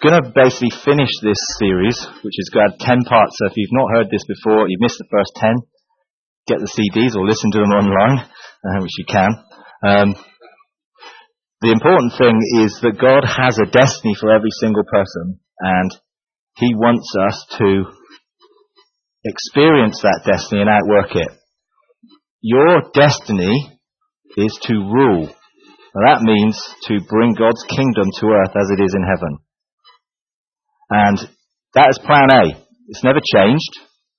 going to basically finish this series, which has got 10 parts. So if you've not heard this before, you've missed the first 10, get the CDs or listen to them online, which you can. The important thing is that God has a destiny for every single person, and He wants us to experience that destiny and outwork it. Your destiny is to rule. Now that means to bring God's kingdom to earth as it is in heaven. And that is plan A. It's never changed.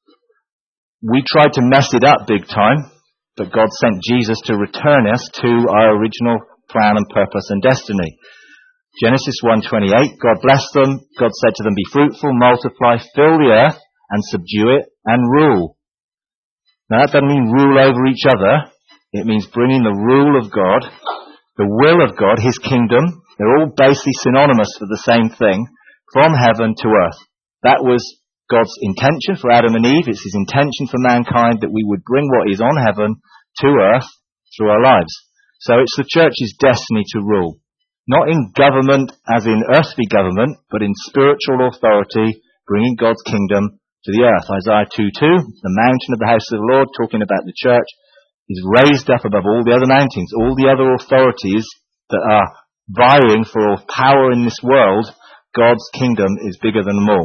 We tried to mess it up big time, but God sent Jesus to return us to our original plan and purpose and destiny. Genesis 1:28, God blessed them. God said to them, be fruitful, multiply, fill the earth, and subdue it, and rule. Now that doesn't mean rule over each other. It means bringing the rule of God, the will of God, His kingdom. They're all basically synonymous for the same thing, from heaven to earth. That was God's intention for Adam and Eve. It's His intention for mankind that we would bring what is on heaven to earth through our lives. So it's the church's destiny to rule. Not in government as in earthly government, but in spiritual authority, bringing God's kingdom to the earth. Isaiah 2:2, the mountain of the house of the Lord, talking about the church, is raised up above all the other mountains. All the other authorities that are vying for power in this world, God's kingdom is bigger than them all.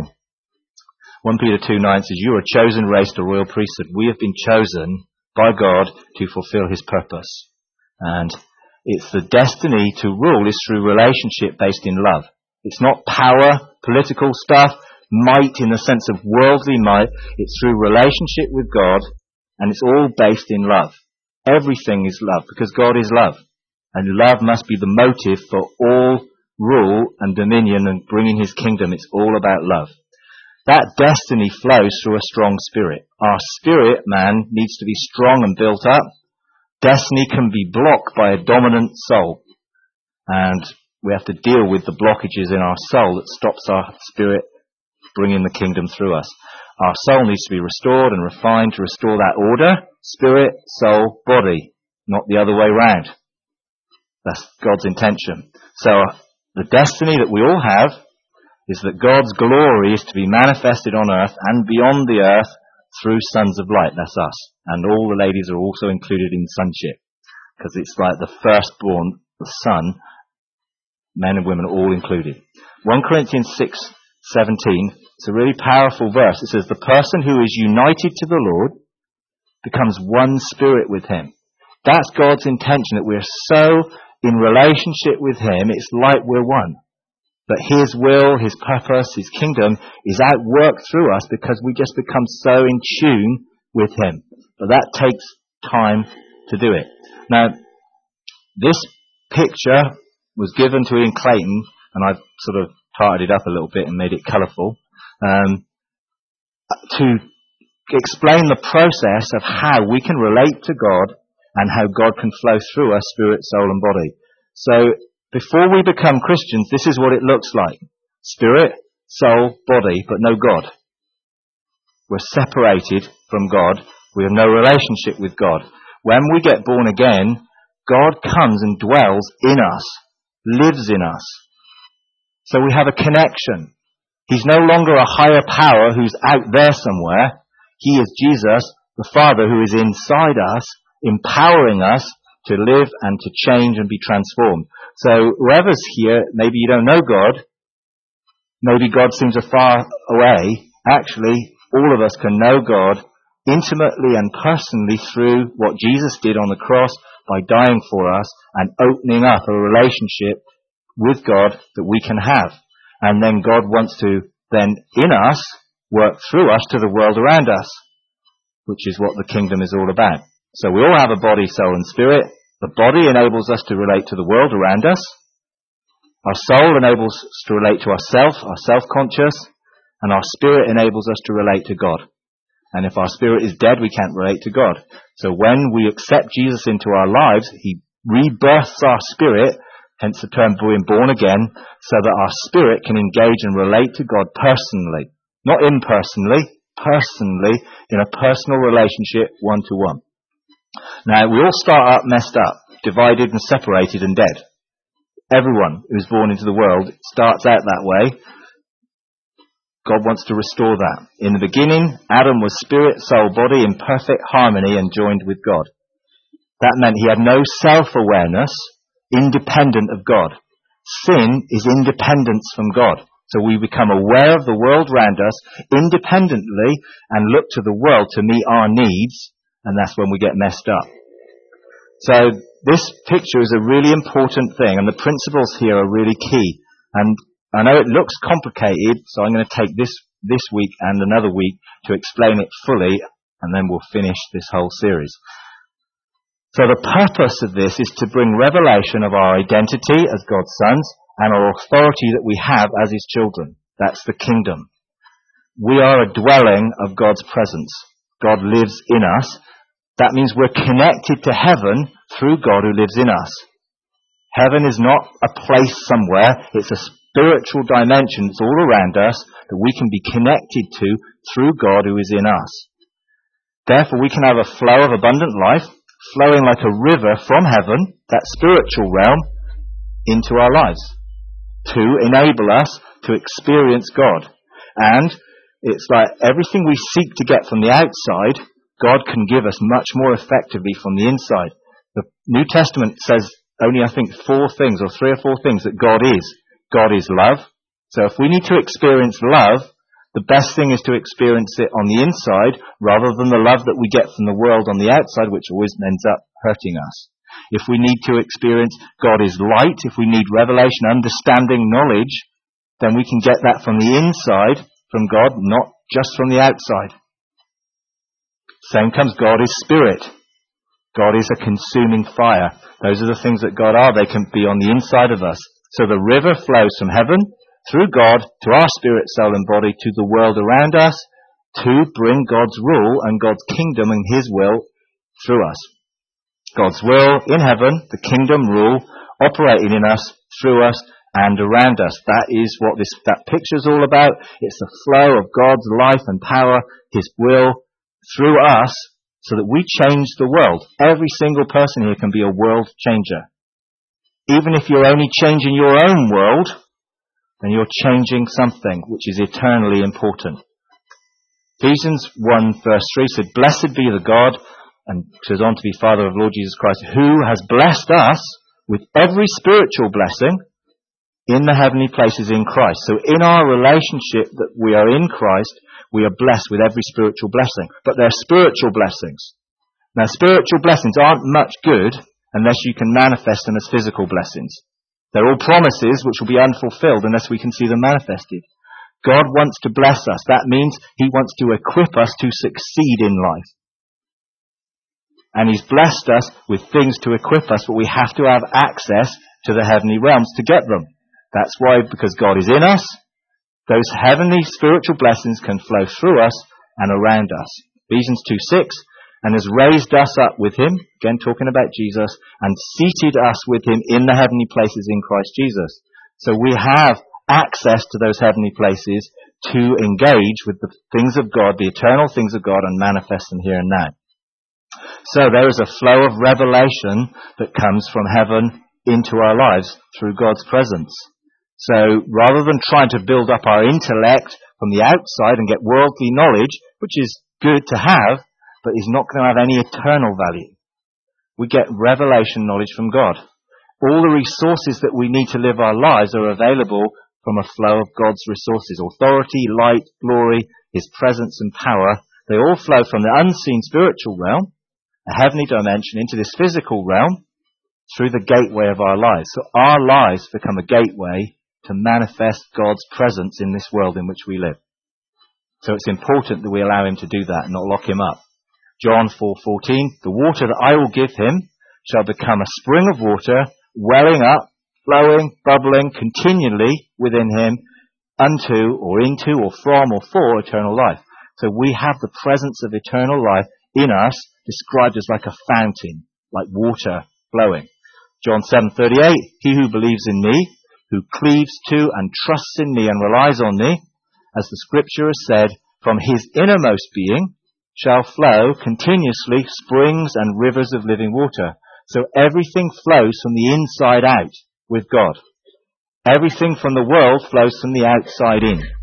1 Peter 2:9 says, you are a chosen race, a royal priesthood. We have been chosen by God to fulfill His purpose. And it's the destiny to rule is through relationship based in love. It's not power, political stuff, might in the sense of worldly might. It's through relationship with God, and it's all based in love. Everything is love, because God is love. And love must be the motive for all rule and dominion and bringing His kingdom. It's all about love. That destiny flows through a strong spirit. Our spirit, man, needs to be strong and built up. Destiny can be blocked by a dominant soul. And we have to deal with the blockages in our soul that stops our spirit bringing the kingdom through us. Our soul needs to be restored and refined to restore that order. Spirit, soul, body. Not the other way round. That's God's intention. So the destiny that we all have is that God's glory is to be manifested on earth and beyond the earth through sons of light. That's us. And all the ladies are also included in sonship, because it's like the firstborn, the son, men and women are all included. 1 Corinthians 6:17, it's a really powerful verse. It says, the person who is united to the Lord becomes one spirit with Him. That's God's intention, that we're so in relationship with Him, it's like we're one. But His will, His purpose, His kingdom is outworked through us because we just become so in tune with Him. But that takes time to do it. Now, this picture was given to Ian Clayton, and I've sort of tarted it up a little bit and made it colourful, to explain the process of how we can relate to God and how God can flow through us, spirit, soul and body. So, before we become Christians, this is what it looks like. Spirit, soul, body, but no God. We're separated from God. We have no relationship with God. When we get born again, God comes and dwells in us, lives in us. So we have a connection. He's no longer a higher power who's out there somewhere. He is Jesus, the Father, who is inside us, empowering us to live and to change and be transformed. So whoever's here, maybe you don't know God, maybe God seems far away. Actually, all of us can know God intimately and personally through what Jesus did on the cross by dying for us and opening up a relationship with God that we can have. And then God wants to then in us work through us to the world around us, which is what the kingdom is all about. So we all have a body, soul and spirit. The body enables us to relate to the world around us. Our soul enables us to relate to ourself, our self-conscious, and our spirit enables us to relate to God. And if our spirit is dead, we can't relate to God. So when we accept Jesus into our lives, He rebirths our spirit, hence the term being born again, so that our spirit can engage and relate to God personally. Not impersonally, personally, in a personal relationship, one-to-one. Now, we all start up messed up, divided and separated and dead. Everyone who's born into the world starts out that way. God wants to restore that. In the beginning, Adam was spirit, soul, body in perfect harmony and joined with God. That meant he had no self-awareness, independent of God. Sin is independence from God. So we become aware of the world around us independently and look to the world to meet our needs, and that's when we get messed up. So this picture is a really important thing, and the principles here are really key. And I know it looks complicated, so I'm going to take this week and another week to explain it fully, and then we'll finish this whole series. So the purpose of this is to bring revelation of our identity as God's sons and our authority that we have as his children. That's the kingdom. We are a dwelling of God's presence. God lives in us. That means we're connected to heaven through God who lives in us. Heaven is not a place somewhere. It's a spiritual dimension. It's all around us that we can be connected to through God who is in us. Therefore, we can have a flow of abundant life flowing like a river from heaven, that spiritual realm, into our lives to enable us to experience God. And it's like everything we seek to get from the outside, God can give us much more effectively from the inside. The New Testament says only, I think, 4 things or 3 or 4 things that God is. God is love. So if we need to experience love, the best thing is to experience it on the inside rather than the love that we get from the world on the outside, which always ends up hurting us. If we need to experience God is light, if we need revelation, understanding, knowledge, then we can get that from the inside, from God, not just from the outside. Same comes God is spirit. God is a consuming fire. Those are the things that God are. They can be on the inside of us. So the river flows from heaven through God to our spirit, soul and body, to the world around us, to bring God's rule and God's kingdom and his will through us. God's will in heaven, the kingdom rule, operating in us, through us, and around us. That is what that picture is all about. It's the flow of God's life and power, his will, through us, so that we change the world. Every single person here can be a world changer. Even if you're only changing your own world, then you're changing something which is eternally important. Ephesians 1 verse 3 said, "Blessed be the God," and goes on to be Father of Lord Jesus Christ, "who has blessed us with every spiritual blessing in the heavenly places in Christ." So in our relationship that we are in Christ, we are blessed with every spiritual blessing. But they're spiritual blessings. Now, spiritual blessings aren't much good unless you can manifest them as physical blessings. They're all promises which will be unfulfilled unless we can see them manifested. God wants to bless us. That means he wants to equip us to succeed in life. And he's blessed us with things to equip us, but we have to have access to the heavenly realms to get them. That's why, because God is in us, those heavenly spiritual blessings can flow through us and around us. Ephesians 2:6, "and has raised us up with him," again talking about Jesus, "and seated us with him in the heavenly places in Christ Jesus." So we have access to those heavenly places to engage with the things of God, the eternal things of God, and manifest them here and now. So there is a flow of revelation that comes from heaven into our lives through God's presence. So rather than trying to build up our intellect from the outside and get worldly knowledge, which is good to have, but is not going to have any eternal value, we get revelation knowledge from God. All the resources that we need to live our lives are available from a flow of God's resources. Authority, light, glory, his presence and power. They all flow from the unseen spiritual realm, a heavenly dimension, into this physical realm through the gateway of our lives. So our lives become a gateway to manifest God's presence in this world in which we live. So it's important that we allow him to do that and not lock him up. John 4:14, "The water that I will give him shall become a spring of water, welling up, flowing, bubbling continually within him unto or into or from or for eternal life." So we have the presence of eternal life in us, described as like a fountain, like water flowing. John 7:38, "He who believes in me, who cleaves to and trusts in me and relies on me, as the scripture has said, from his innermost being shall flow continuously springs and rivers of living water." So everything flows from the inside out with God. Everything from the world flows from the outside in.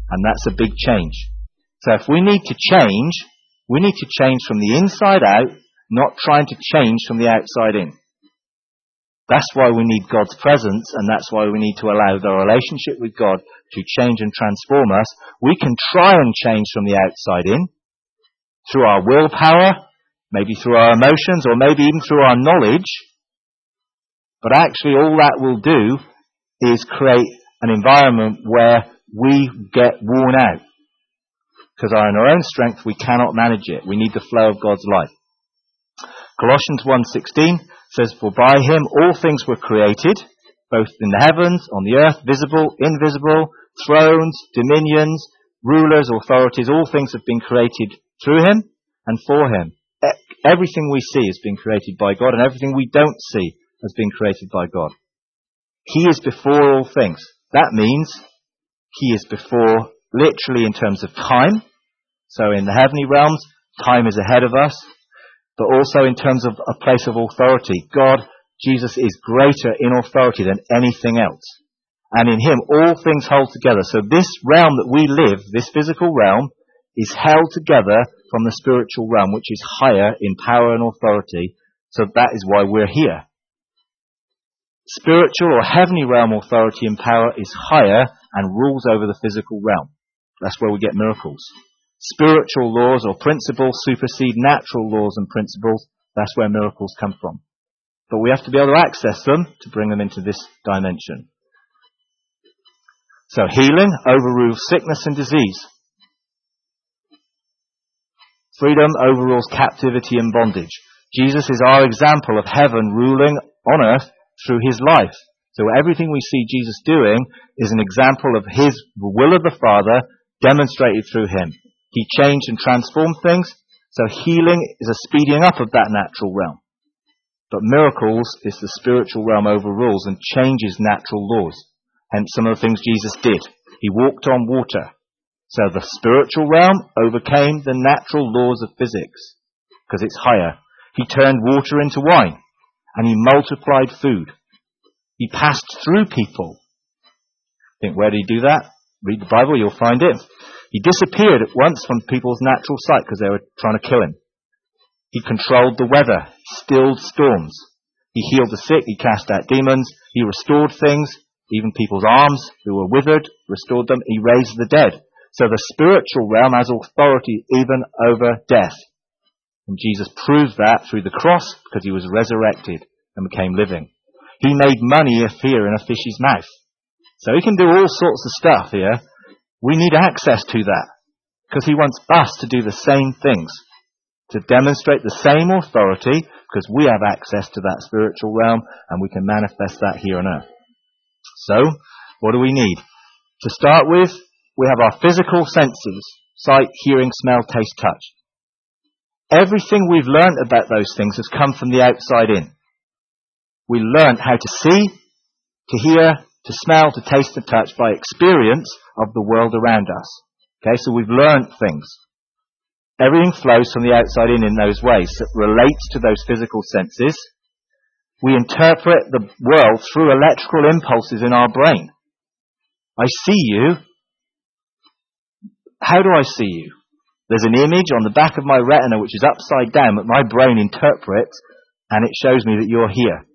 And that's a big change. So if we need to change, we need to change from the inside out, not trying to change from the outside in. That's why we need God's presence, and that's why we need to allow the relationship with God to change and transform us. We can try and change from the outside in, through our willpower, maybe through our emotions, or maybe even through our knowledge. But actually all that will do is create an environment where we get worn out. Because in our own strength we cannot manage it. We need the flow of God's life. Colossians 1:16 says, "For by him all things were created, both in the heavens, on the earth, visible, invisible, thrones, dominions, rulers, authorities, all things have been created through him and for him." Everything we see has been created by God, and everything we don't see has been created by God. He is before all things. That means he is before, literally in terms of time. So in the heavenly realms, time is ahead of us. But also in terms of a place of authority. God, Jesus, is greater in authority than anything else. And in him, all things hold together. So this realm that we live, this physical realm, is held together from the spiritual realm, which is higher in power and authority. So that is why we're here. Spiritual or heavenly realm authority and power is higher and rules over the physical realm. That's where we get miracles. Spiritual laws or principles supersede natural laws and principles. That's where miracles come from. But we have to be able to access them to bring them into this dimension. So healing overrules sickness and disease. Freedom overrules captivity and bondage. Jesus is our example of heaven ruling on earth through his life. So everything we see Jesus doing is an example of the will of the Father demonstrated through him. He changed and transformed things, so healing is a speeding up of that natural realm. But miracles is the spiritual realm overrules and changes natural laws. Hence some of the things Jesus did. He walked on water. So the spiritual realm overcame the natural laws of physics, because it's higher. He turned water into wine, and he multiplied food. He passed through people. Think, where did he do that? Read the Bible, you'll find it. He disappeared at once from people's natural sight because they were trying to kill him. He controlled the weather, stilled storms. He healed the sick, he cast out demons, he restored things, even people's arms who were withered, restored them, he raised the dead. So the spiritual realm has authority even over death. And Jesus proved that through the cross because he was resurrected and became living. He made money appear in a fish's mouth. So he can do all sorts of stuff here. We need access to that because he wants us to do the same things, to demonstrate the same authority because we have access to that spiritual realm and we can manifest that here on earth. So, what do we need? To start with, we have our physical senses: sight, hearing, smell, taste, touch. Everything we've learned about those things has come from the outside in. We learned how to see, to hear, to smell, to taste, and touch by experience of the world around us. Okay, so we've learned things. Everything flows from the outside in those ways. It relates to those physical senses. We interpret the world through electrical impulses in our brain. I see you. How do I see you? There's an image on the back of my retina which is upside down that my brain interprets, and it shows me that you're here.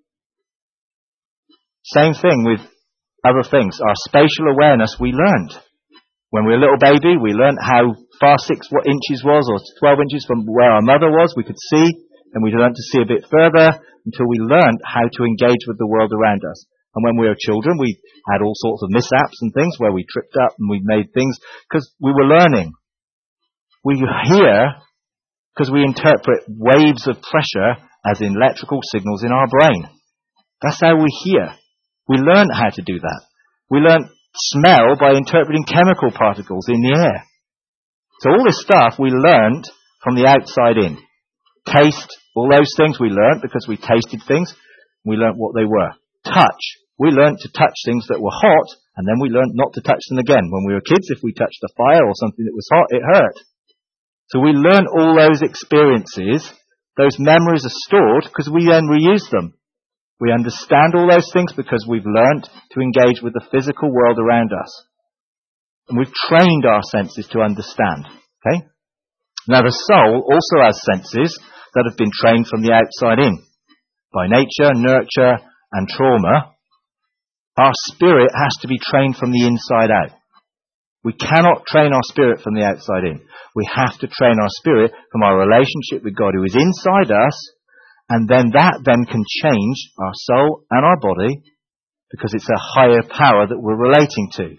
Same thing with other things. Our spatial awareness we learned. When we were a little baby, we learned how far 6 inches was, or 12 inches from where our mother was. We could see, and we learned to see a bit further until we learned how to engage with the world around us. And when we were children, we had all sorts of mishaps and things where we tripped up and we made things because we were learning. We hear because we interpret waves of pressure as electrical signals in our brain. That's how we hear. We learned how to do that. We learned smell by interpreting chemical particles in the air. So all this stuff we learned from the outside in. Taste, all those things we learned because we tasted things. We learned what they were. Touch. We learned to touch things that were hot, and then we learned not to touch them again. When we were kids, if we touched a fire or something that was hot, it hurt. So we learn all those experiences. Those memories are stored because we then reuse them. We understand all those things because we've learned to engage with the physical world around us. And we've trained our senses to understand. Okay? Now the soul also has senses that have been trained from the outside in. By nature, nurture, and trauma, our spirit has to be trained from the inside out. We cannot train our spirit from the outside in. We have to train our spirit from our relationship with God who is inside us, and then that then can change our soul and our body because it's a higher power that we're relating to.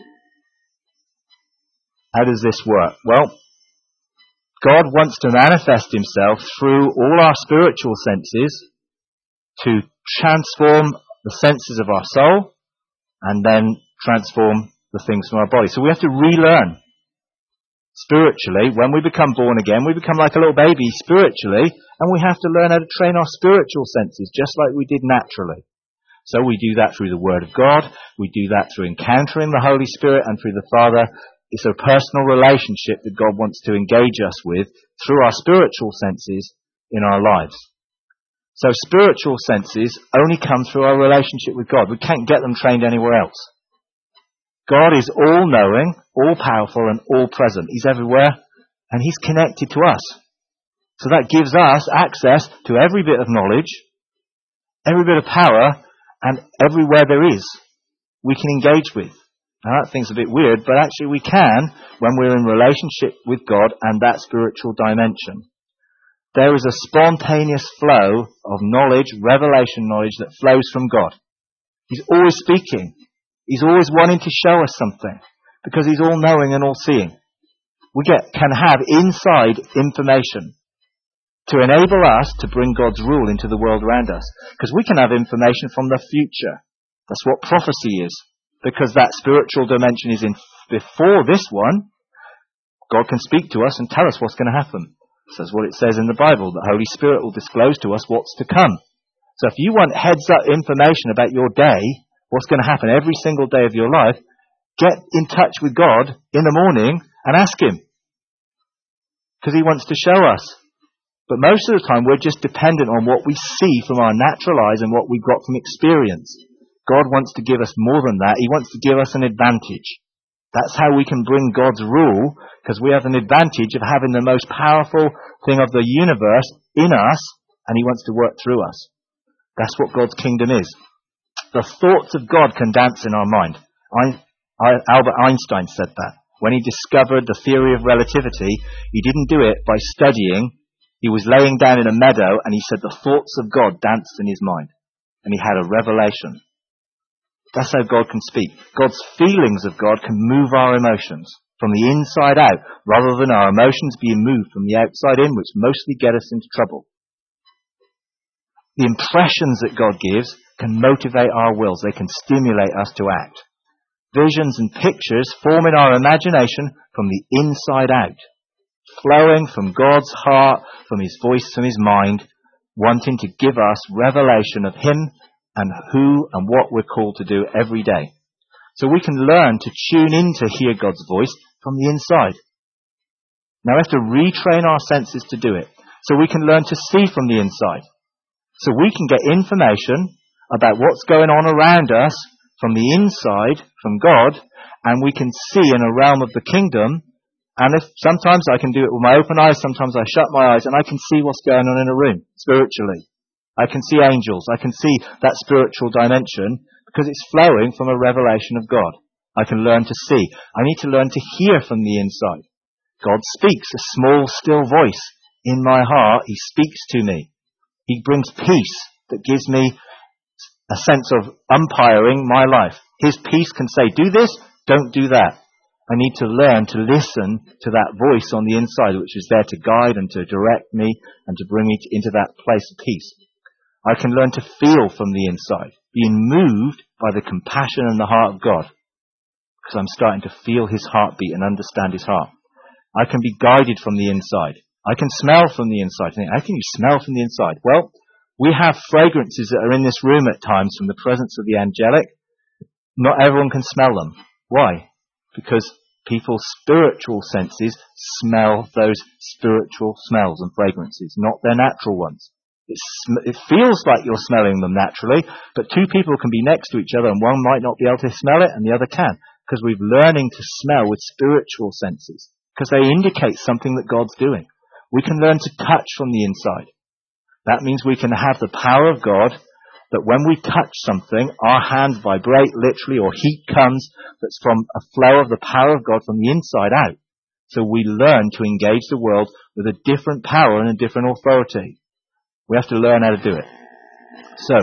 How does this work? Well, God wants to manifest himself through all our spiritual senses to transform the senses of our soul and then transform the things from our body. So we have to relearn spiritually. When we become born again, we become like a little baby spiritually, and we have to learn how to train our spiritual senses just like we did naturally. So we do that through the Word of God. We do that through encountering the Holy Spirit and through the Father. It's a personal relationship that God wants to engage us with through our spiritual senses in our lives. So spiritual senses only come through our relationship with God. We can't get them trained anywhere else. God is all-knowing, all-powerful, and all-present. He's everywhere, and he's connected to us. So that gives us access to every bit of knowledge, every bit of power, and everywhere there is, we can engage with. Now that thing's a bit weird, but actually we can when we're in relationship with God and that spiritual dimension. There is a spontaneous flow of knowledge, revelation knowledge that flows from God. He's always speaking. He's always wanting to show us something because he's all-knowing and all-seeing. We can have inside information to enable us to bring God's rule into the world around us. Because we can have information from the future. That's what prophecy is. Because that spiritual dimension is in before this one, God can speak to us and tell us what's going to happen. So that's what it says in the Bible. The Holy Spirit will disclose to us what's to come. So if you want heads-up information about your day, what's going to happen every single day of your life, get in touch with God in the morning and ask him. Because he wants to show us. But most of the time we're just dependent on what we see from our natural eyes and what we've got from experience. God wants to give us more than that. He wants to give us an advantage. That's how we can bring God's rule, because we have an advantage of having the most powerful thing of the universe in us, and he wants to work through us. That's what God's kingdom is. The thoughts of God can dance in our mind. Albert Einstein said that. When he discovered the theory of relativity, he didn't do it by studying. He was laying down in a meadow, and he said the thoughts of God danced in his mind. And he had a revelation. That's how God can speak. God's feelings of God can move our emotions from the inside out, rather than our emotions being moved from the outside in, which mostly get us into trouble. The impressions that God gives can motivate our wills. They can stimulate us to act. Visions and pictures form in our imagination from the inside out, flowing from God's heart, from his voice, from his mind, wanting to give us revelation of him and who and what we're called to do every day. So we can learn to tune in to hear God's voice from the inside. Now we have to retrain our senses to do it. So we can learn to see from the inside. So we can get information about what's going on around us from the inside, from God, and we can see in a realm of the kingdom. And if sometimes I can do it with my open eyes, sometimes I shut my eyes, and I can see what's going on in a room spiritually. I can see angels. I can see that spiritual dimension because it's flowing from a revelation of God. I can learn to see. I need to learn to hear from the inside. God speaks, a small, still voice in my heart. He speaks to me. He brings peace that gives me a sense of umpiring my life. His peace can say, do this, don't do that. I need to learn to listen to that voice on the inside, which is there to guide and to direct me and to bring me into that place of peace. I can learn to feel from the inside, being moved by the compassion and the heart of God, because I'm starting to feel his heartbeat and understand his heart. I can be guided from the inside. I can smell from the inside. How can you smell from the inside? Well, we have fragrances that are in this room at times from the presence of the angelic. Not everyone can smell them. Why? Because people's spiritual senses smell those spiritual smells and fragrances, not their natural ones. It feels like you're smelling them naturally, but two people can be next to each other and one might not be able to smell it and the other can, because we're learning to smell with spiritual senses, because they indicate something that God's doing. We can learn to touch from the inside. That means we can have the power of God, that when we touch something, our hands vibrate literally, or heat comes that's from a flow of the power of God from the inside out. So we learn to engage the world with a different power and a different authority. We have to learn how to do it. So,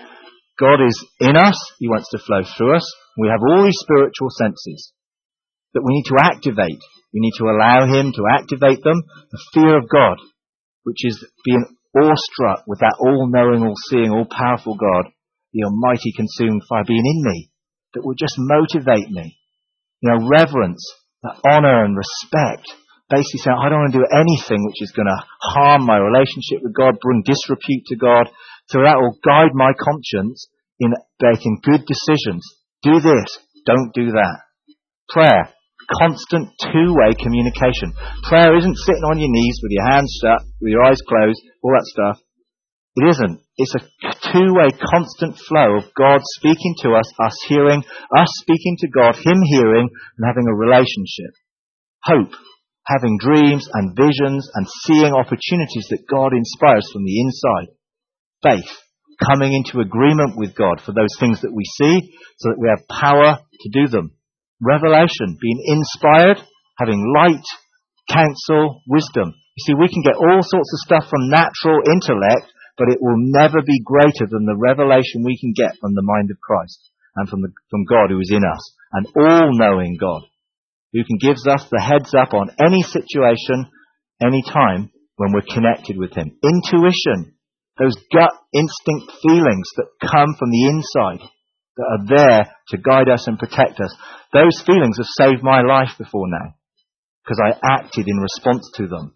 God is in us. He wants to flow through us. We have all these spiritual senses that we need to activate. We need to allow Him to activate them. The fear of God, which is being awestruck with that all-knowing, all-seeing, all-powerful God, the almighty consuming fire being in me, that will just motivate me. Reverence, that honor and respect, basically saying, I don't want to do anything which is going to harm my relationship with God, bring disrepute to God. So that will guide my conscience in making good decisions. Do this, don't do that. Prayer, constant two-way communication. Prayer isn't sitting on your knees with your hands shut, with your eyes closed, all that stuff. It isn't. It's a two-way constant flow of God speaking to us, us hearing, us speaking to God, Him hearing, and having a relationship. Hope, having dreams and visions and seeing opportunities that God inspires from the inside. Faith, coming into agreement with God for those things that we see so that we have power to do them. Revelation, being inspired, having light, counsel, wisdom. You see, we can get all sorts of stuff from natural intellect, but it will never be greater than the revelation we can get from the mind of Christ and from God who is in us, an all-knowing God who can give us the heads up on any situation, any time when we're connected with Him. Intuition, those gut instinct feelings that come from the inside, that are there to guide us and protect us. Those feelings have saved my life before now, because I acted in response to them.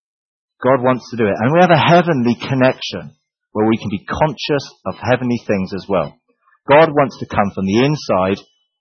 God wants to do it. And we have a heavenly connection where we can be conscious of heavenly things as well. God wants to come from the inside,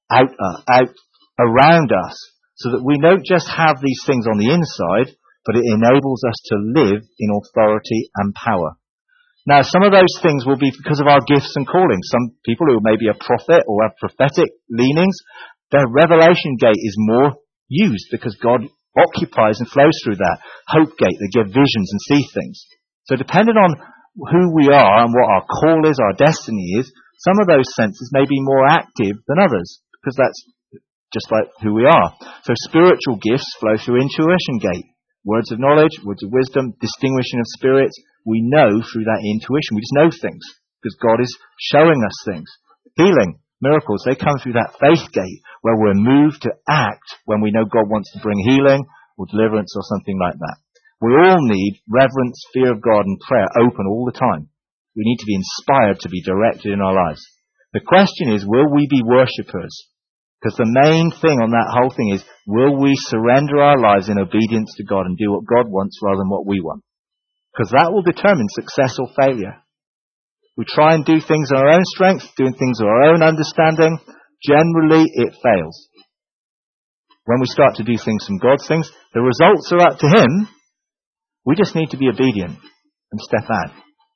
out around us, so that we don't just have these things on the inside, but it enables us to live in authority and power. Now, some of those things will be because of our gifts and callings. Some people who may be a prophet or have prophetic leanings, their revelation gate is more used because God occupies and flows through that. Hope gate, they give visions and see things. So depending on who we are and what our call is, our destiny is, some of those senses may be more active than others because that's just like who we are. So spiritual gifts flow through intuition gate. Words of knowledge, words of wisdom, distinguishing of spirits. We know through that intuition. We just know things because God is showing us things. Healing, miracles, they come through that faith gate where we're moved to act when we know God wants to bring healing or deliverance or something like that. We all need reverence, fear of God and prayer open all the time. We need to be inspired to be directed in our lives. The question is, will we be worshippers? Because the main thing on that whole thing is, will we surrender our lives in obedience to God and do what God wants rather than what we want? Because that will determine success or failure. We try and do things on our own strength, doing things on our own understanding. Generally, it fails. When we start to do things from God's things, the results are up to Him. We just need to be obedient and step out.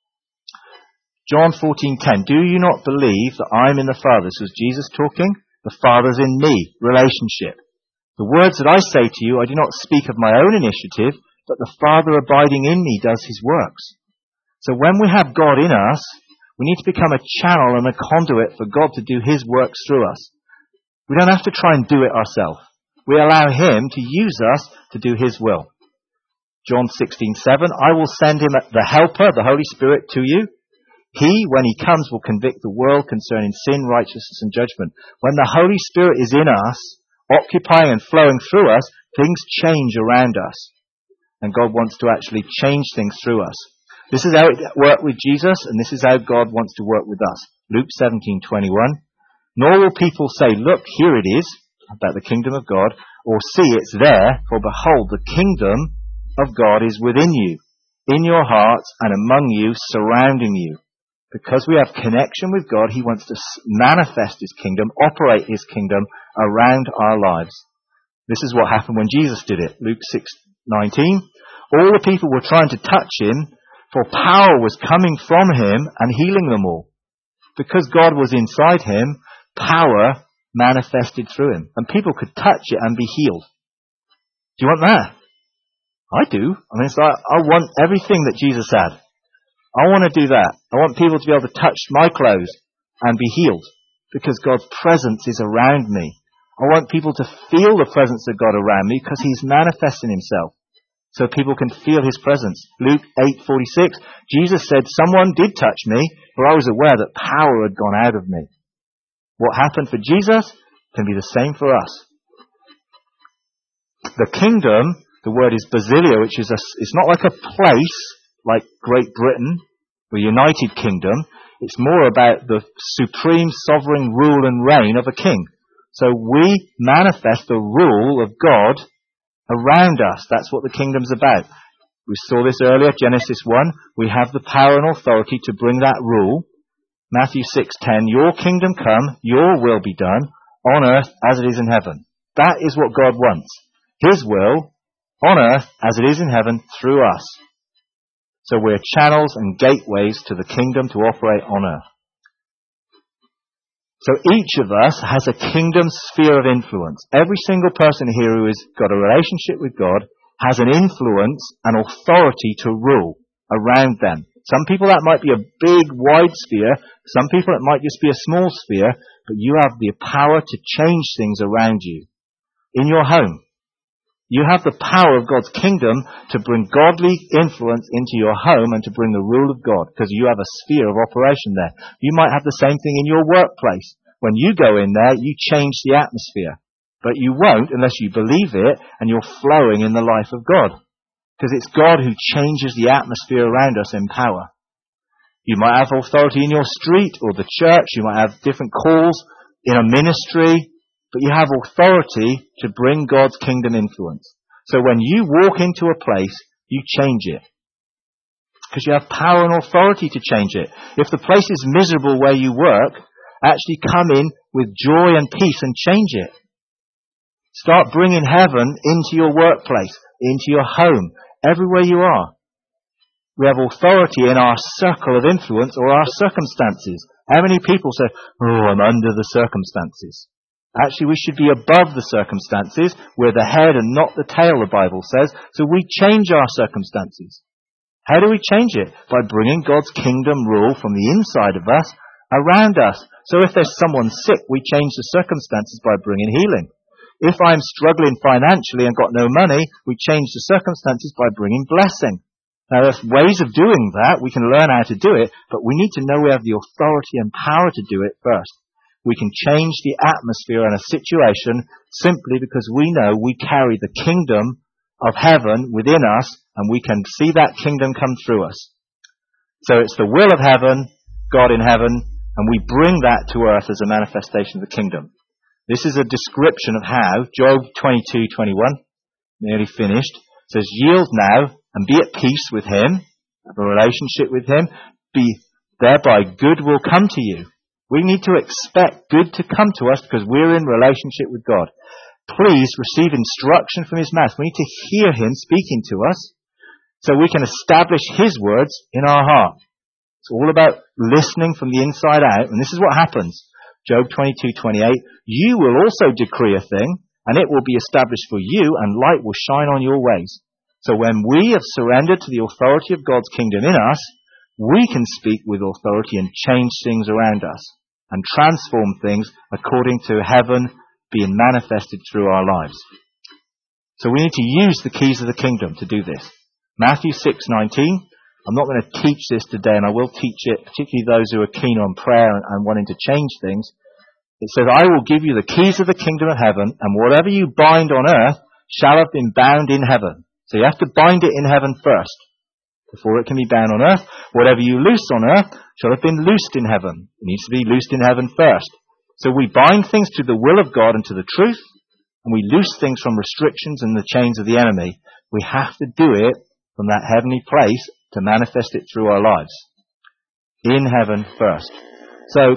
John 14:10. Do you not believe that I am in the Father? This is Jesus talking. The Father's in me. Relationship. The words that I say to you, I do not speak of my own initiative, but the Father abiding in me does His works. So when we have God in us, we need to become a channel and a conduit for God to do His works through us. We don't have to try and do it ourselves. We allow Him to use us to do His will. John 16:7, I will send Him the Helper, the Holy Spirit, to you. He, when He comes, will convict the world concerning sin, righteousness and judgment. When the Holy Spirit is in us, occupying and flowing through us, things change around us. And God wants to actually change things through us. This is how it worked with Jesus, and this is how God wants to work with us. Luke 17:21. Nor will people say, look, here it is, about the kingdom of God, or see, it's there, for behold, the kingdom of God is within you, in your hearts and among you, surrounding you. Because we have connection with God, He wants to manifest His kingdom, operate His kingdom around our lives. This is what happened when Jesus did it. Luke 6:19. All the people were trying to touch Him, for power was coming from Him and healing them all. Because God was inside Him, power manifested through him. And people could touch it and be healed. Do you want that? I do. I mean, it's like, I want everything that Jesus had. I want to do that. I want people to be able to touch my clothes and be healed because God's presence is around me. I want people to feel the presence of God around me because he's manifesting himself so people can feel his presence. Luke 8:46, Jesus said, someone did touch me, for I was aware that power had gone out of me. What happened for Jesus can be the same for us. The kingdom, the word is basileia, which is it's not like a place like Great Britain, the United Kingdom. It's more about the supreme sovereign rule and reign of a king. So we manifest the rule of God around us. That's what the kingdom's about. We saw this earlier, Genesis 1. We have the power and authority to bring that rule. Matthew 6:10, your kingdom come, your will be done, on earth as it is in heaven. That is what God wants. His will, on earth as it is in heaven, through us. So we're channels and gateways to the kingdom to operate on earth. So each of us has a kingdom sphere of influence. Every single person here who has got a relationship with God has an influence and authority to rule around them. Some people that might be a big, wide sphere. Some people it might just be a small sphere. But you have the power to change things around you. In your home, you have the power of God's kingdom to bring godly influence into your home and to bring the rule of God, because you have a sphere of operation there. You might have the same thing in your workplace. When you go in there, you change the atmosphere. But you won't unless you believe it and you're flowing in the life of God. Because it's God who changes the atmosphere around us in power. You might have authority in your street or the church. You might have different calls in a ministry. But you have authority to bring God's kingdom influence. So when you walk into a place, you change it. Because you have power and authority to change it. If the place is miserable where you work, actually come in with joy and peace and change it. Start bringing heaven into your workplace, into your home, everywhere you are. We have authority in our circle of influence or our circumstances. How many people say, oh, I'm under the circumstances? Actually, we should be above the circumstances. We're the head and not the tail, the Bible says. So we change our circumstances. How do we change it? By bringing God's kingdom rule from the inside of us around us. So if there's someone sick, we change the circumstances by bringing healing. If I'm struggling financially and got no money, we change the circumstances by bringing blessing. Now, there's ways of doing that. We can learn how to do it, but we need to know we have the authority and power to do it first. We can change the atmosphere in a situation simply because we know we carry the kingdom of heaven within us and we can see that kingdom come through us. So it's the will of heaven, God in heaven, and we bring that to earth as a manifestation of the kingdom. This is a description of how Job 22:21, nearly finished, says, yield now and be at peace with him, have a relationship with him, thereby good will come to you. We need to expect good to come to us because we're in relationship with God. Please receive instruction from his mouth. We need to hear him speaking to us so we can establish his words in our heart. It's all about listening from the inside out. And this is what happens. Job 22:28. You will also decree a thing and it will be established for you and light will shine on your ways. So when we have surrendered to the authority of God's kingdom in us, we can speak with authority and change things around us and transform things according to heaven being manifested through our lives. So we need to use the keys of the kingdom to do this. Matthew 6:19. I'm not going to teach this today, and I will teach it, particularly those who are keen on prayer and wanting to change things. It says, I will give you the keys of the kingdom of heaven, and whatever you bind on earth shall have been bound in heaven. So you have to bind it in heaven first before it can be bound on earth. Whatever you loose on earth shall have been loosed in heaven. It needs to be loosed in heaven first. So we bind things to the will of God and to the truth, and we loose things from restrictions and the chains of the enemy. We have to do it from that heavenly place to manifest it through our lives. In heaven first. So,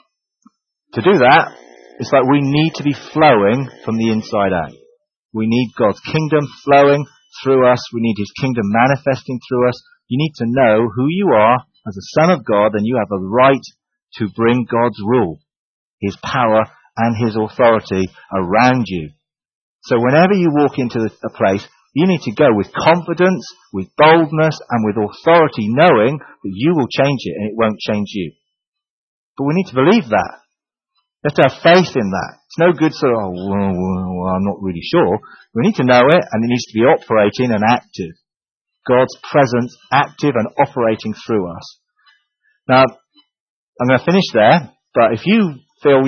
to do that, it's like we need to be flowing from the inside out. We need God's kingdom flowing through us. We need his kingdom manifesting through us. You need to know who you are as a son of God, and you have a right to bring God's rule, his power and his authority around you. So whenever you walk into a place, you need to go with confidence, with boldness, and with authority, knowing that you will change it and it won't change you. But we need to believe that. We have to have faith in that. It's no good sort of, well, I'm not really sure. We need to know it, and it needs to be operating and active. God's presence active and operating through us. Now, I'm going to finish there, but if you feel,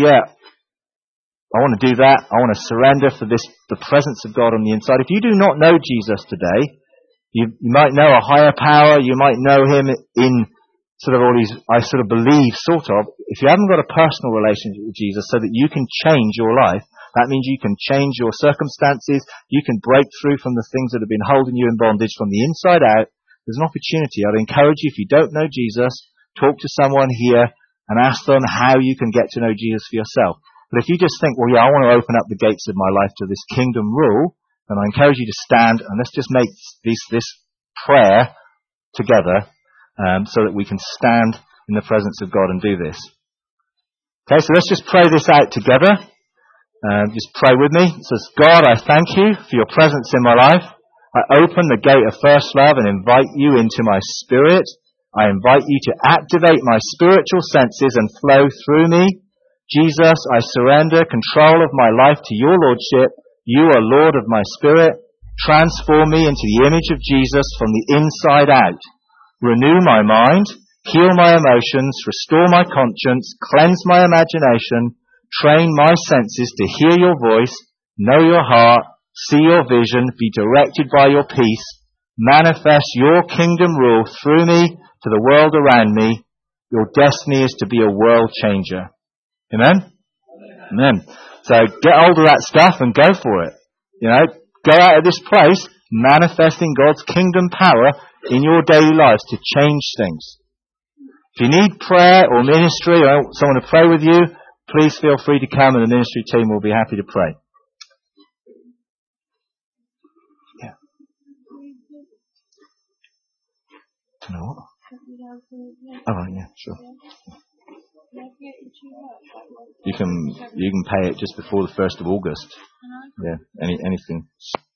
I want to do that, I want to surrender for the presence of God on the inside. If you do not know Jesus today, you might know a higher power, you might know him in sort of all these, I sort of believe, sort of. If you haven't got a personal relationship with Jesus so that you can change your life, that means you can change your circumstances, you can break through from the things that have been holding you in bondage from the inside out. There's an opportunity. I'd encourage you, if you don't know Jesus, talk to someone here and ask them how you can get to know Jesus for yourself. But if you just think, I want to open up the gates of my life to this kingdom rule, then I encourage you to stand and let's just make this prayer together so that we can stand in the presence of God and do this. Okay, so let's just pray this out together. Just pray with me. It says, God, I thank you for your presence in my life. I open the gate of first love and invite you into my spirit. I invite you to activate my spiritual senses and flow through me. Jesus, I surrender control of my life to your lordship. You are Lord of my spirit. Transform me into the image of Jesus from the inside out. Renew my mind, heal my emotions, restore my conscience, cleanse my imagination, train my senses to hear your voice, know your heart, see your vision, be directed by your peace, manifest your kingdom rule through me to the world around me. Your destiny is to be a world changer. Amen? Amen. So get hold of that stuff and go for it. Go out of this place manifesting God's kingdom power in your daily lives to change things. If you need prayer or ministry or someone to pray with you, please feel free to come and the ministry team will be happy to pray. Yeah. Do you know what? Oh, right, yeah, sure. You can pay it just before the 1st of August. Yeah, anything.